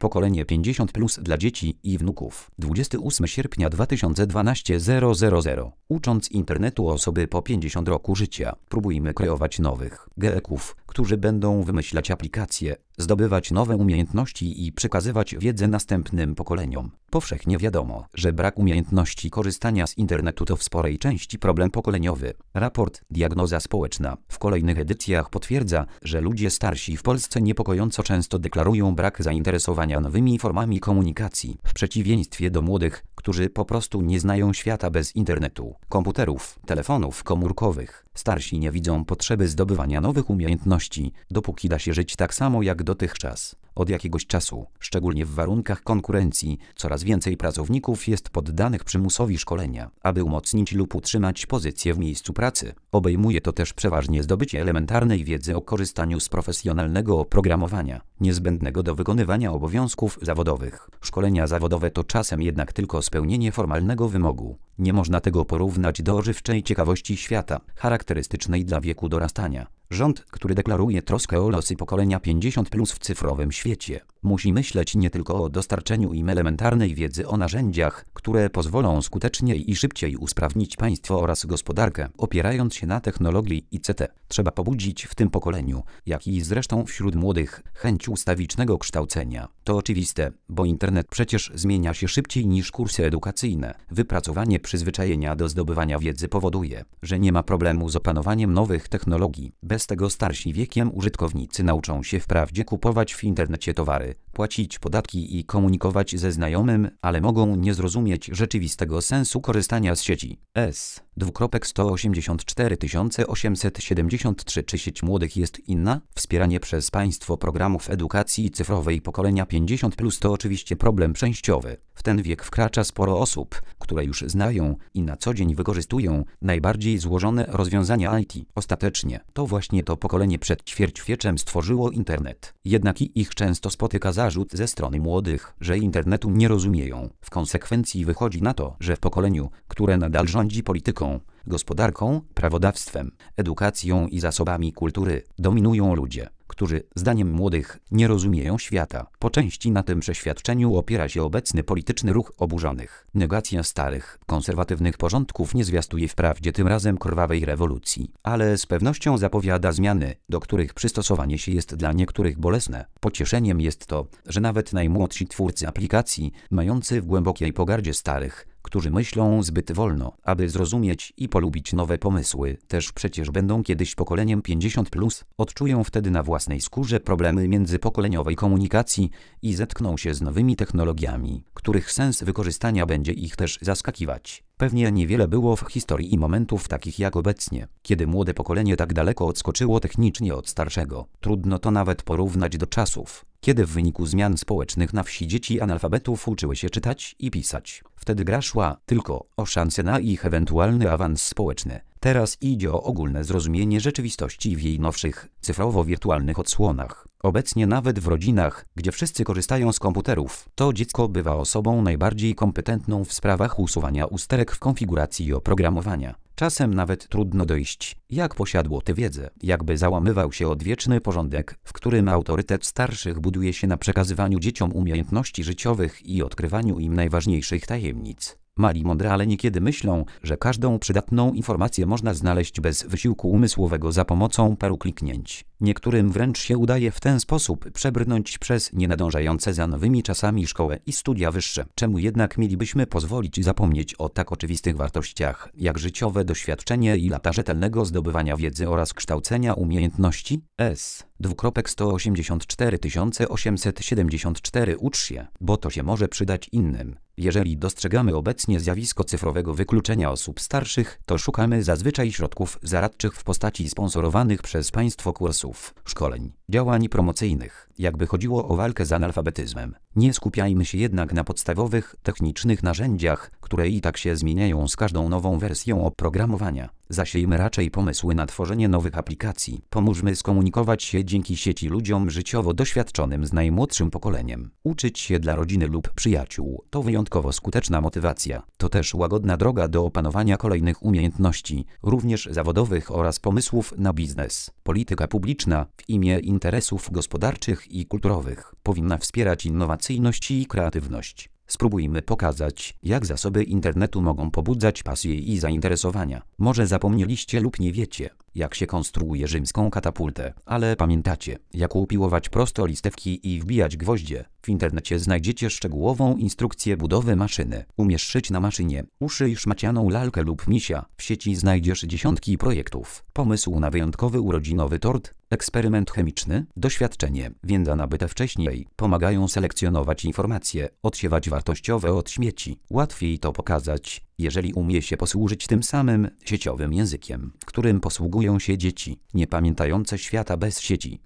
Pokolenie 50+ dla dzieci i wnuków. 28 sierpnia 2012 000. Ucząc internetu osoby po 50 roku życia, próbujmy kreować nowych geeków, którzy będą wymyślać aplikacje, zdobywać nowe umiejętności i przekazywać wiedzę następnym pokoleniom. Powszechnie wiadomo, że brak umiejętności korzystania z internetu to w sporej części problem pokoleniowy. Raport Diagnoza Społeczna w kolejnych edycjach potwierdza, że ludzie starsi w Polsce niepokojąco często deklarują brak zainteresowania nowymi formami komunikacji, w przeciwieństwie do młodych, którzy po prostu nie znają świata bez internetu, komputerów, telefonów komórkowych. Starsi nie widzą potrzeby zdobywania nowych umiejętności, dopóki da się żyć tak samo jak dotychczas. Od jakiegoś czasu, szczególnie w warunkach konkurencji, coraz więcej pracowników jest poddanych przymusowi szkolenia, aby umocnić lub utrzymać pozycję w miejscu pracy. Obejmuje to też przeważnie zdobycie elementarnej wiedzy o korzystaniu z profesjonalnego oprogramowania, niezbędnego do wykonywania obowiązków zawodowych. Szkolenia zawodowe to czasem jednak tylko spełnienie formalnego wymogu. Nie można tego porównać do ożywczej ciekawości świata, charakterystycznej dla wieku dorastania. Rząd, który deklaruje troskę o losy pokolenia 50+ w cyfrowym świecie, musi myśleć nie tylko o dostarczeniu im elementarnej wiedzy o narzędziach, które pozwolą skuteczniej i szybciej usprawnić państwo oraz gospodarkę, opierając się na technologii ICT. Trzeba pobudzić w tym pokoleniu, jak i zresztą wśród młodych, chęć ustawicznego kształcenia. To oczywiste, bo internet przecież zmienia się szybciej niż kursy edukacyjne. Wypracowanie przyzwyczajenia do zdobywania wiedzy powoduje, że nie ma problemu z opanowaniem nowych technologii. Bez tego starsi wiekiem użytkownicy nauczą się wprawdzie kupować w internecie towary, płacić podatki i komunikować ze znajomym, ale mogą nie zrozumieć rzeczywistego sensu korzystania z sieci. 184 873. Czy sieć młodych jest inna? Wspieranie przez państwo programów edukacji cyfrowej pokolenia 50+ to oczywiście problem przejściowy. W ten wiek wkracza sporo osób, które już znają i na co dzień wykorzystują najbardziej złożone rozwiązania IT. Ostatecznie to właśnie to pokolenie przed ćwierćwieczem stworzyło internet. Jednak i ich często spotyka zarzut ze strony młodych, że internetu nie rozumieją. W konsekwencji wychodzi na to, że w pokoleniu, które nadal rządzi polityką, gospodarką, prawodawstwem, edukacją i zasobami kultury, dominują ludzie, którzy, zdaniem młodych, nie rozumieją świata. Po części na tym przeświadczeniu opiera się obecny polityczny ruch oburzonych. Negacja starych, konserwatywnych porządków nie zwiastuje wprawdzie tym razem krwawej rewolucji, ale z pewnością zapowiada zmiany, do których przystosowanie się jest dla niektórych bolesne. Pocieszeniem jest to, że nawet najmłodsi twórcy aplikacji, mający w głębokiej pogardzie starych, którzy myślą zbyt wolno, aby zrozumieć i polubić nowe pomysły, też przecież będą kiedyś pokoleniem 50+, odczują wtedy na własnej skórze problemy międzypokoleniowej komunikacji i zetkną się z nowymi technologiami, których sens wykorzystania będzie ich też zaskakiwać. Pewnie niewiele było w historii i momentów takich jak obecnie, kiedy młode pokolenie tak daleko odskoczyło technicznie od starszego. Trudno to nawet porównać do czasów, kiedy w wyniku zmian społecznych na wsi dzieci analfabetów uczyły się czytać i pisać. Wtedy gra szła tylko o szansę na ich ewentualny awans społeczny. Teraz idzie o ogólne zrozumienie rzeczywistości w jej nowszych, cyfrowo-wirtualnych odsłonach. Obecnie nawet w rodzinach, gdzie wszyscy korzystają z komputerów, to dziecko bywa osobą najbardziej kompetentną w sprawach usuwania usterek w konfiguracji oprogramowania. Czasem nawet trudno dojść, jak posiadło tę wiedzę, jakby załamywał się odwieczny porządek, w którym autorytet starszych buduje się na przekazywaniu dzieciom umiejętności życiowych i odkrywaniu im najważniejszych tajemnic. Mali mądrale niekiedy myślą, że każdą przydatną informację można znaleźć bez wysiłku umysłowego za pomocą paru kliknięć. Niektórym wręcz się udaje w ten sposób przebrnąć przez nienadążające za nowymi czasami szkołę i studia wyższe. Czemu jednak mielibyśmy pozwolić zapomnieć o tak oczywistych wartościach, jak życiowe doświadczenie i lata rzetelnego zdobywania wiedzy oraz kształcenia umiejętności? 184 874. Ucz się, bo to się może przydać innym. Jeżeli dostrzegamy obecnie zjawisko cyfrowego wykluczenia osób starszych, to szukamy zazwyczaj środków zaradczych w postaci sponsorowanych przez państwo kursów, szkoleń, działań promocyjnych, jakby chodziło o walkę z analfabetyzmem. Nie skupiajmy się jednak na podstawowych, technicznych narzędziach, które i tak się zmieniają z każdą nową wersją oprogramowania. Zasiejmy raczej pomysły na tworzenie nowych aplikacji. Pomóżmy skomunikować się dzięki sieci ludziom życiowo doświadczonym z najmłodszym pokoleniem. Uczyć się dla rodziny lub przyjaciół to wyjątkowo skuteczna motywacja. To też łagodna droga do opanowania kolejnych umiejętności, również zawodowych oraz pomysłów na biznes. Polityka publiczna w imię interesów gospodarczych i kulturowych powinna wspierać innowacyjność i kreatywność. Spróbujmy pokazać, jak zasoby internetu mogą pobudzać pasje i zainteresowania. Może zapomnieliście lub nie wiecie, jak się konstruuje rzymską katapultę, ale pamiętacie, jak upiłować prosto listewki i wbijać gwoździe. W internecie znajdziecie szczegółową instrukcję budowy maszyny. Umiesz szyć na maszynie, uszyj szmacianą lalkę lub misia. W sieci znajdziesz dziesiątki projektów. Pomysł na wyjątkowy urodzinowy tort, eksperyment chemiczny, doświadczenie, wiedza nabyte wcześniej pomagają selekcjonować informacje, odsiewać wartościowe od śmieci. Łatwiej to pokazać, jeżeli umie się posłużyć tym samym sieciowym językiem, którym posługują się dzieci, nie pamiętające świata bez sieci.